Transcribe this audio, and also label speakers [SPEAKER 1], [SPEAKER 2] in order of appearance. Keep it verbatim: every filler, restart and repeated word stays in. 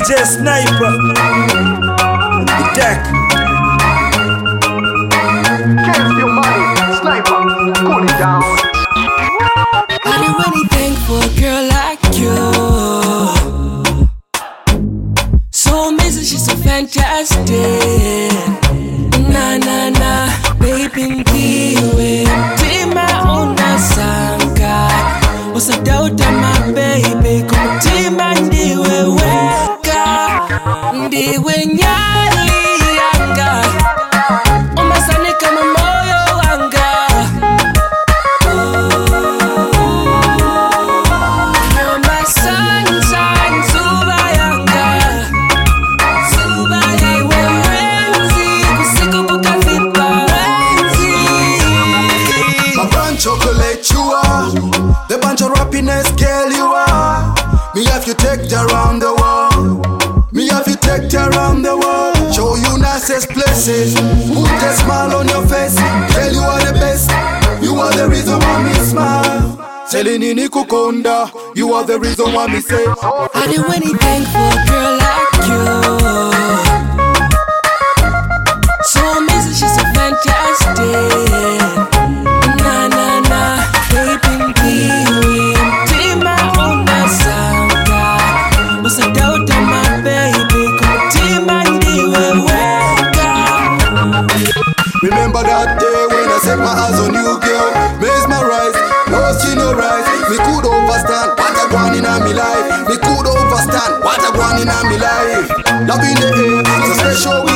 [SPEAKER 1] J Sniper on the deck.
[SPEAKER 2] Can't steal money, Sniper, cool it down.
[SPEAKER 3] I do anything for a girl like you. So amazing, she's so fantastic. Na na na, baby ndiwe mtima unasanga. Usadauta my baby, kumtima ndiwe weka. Ndiwe nyali yanga, umasani kama moyo wanga. You're my sunshine, zuba yanga. Zuba yewe mwenzi, kusikubuka vipa wenzi.
[SPEAKER 4] My bunch chocolate you are, the bunch of happiness girl you are. Me have you take you around the world. Me have you take you around the world. Show you nicest places. Put a smile on your face. Tell you are the best. You are the reason why me smile. Selenini Kukonda, you are the reason why me say
[SPEAKER 3] I do anything for a girl like you. So amazing, she's so fantastic. Na na na, baby ndiwe mtima unasanga. Usadauta my baby, kumtima ndiwe weka.
[SPEAKER 4] Remember that day when I set my eyes on you, girl. Mesmerized, lost in your eyes. Me could overstand what I want in my life. Me could overstand what I want in my life. Love in the air, so stay sure.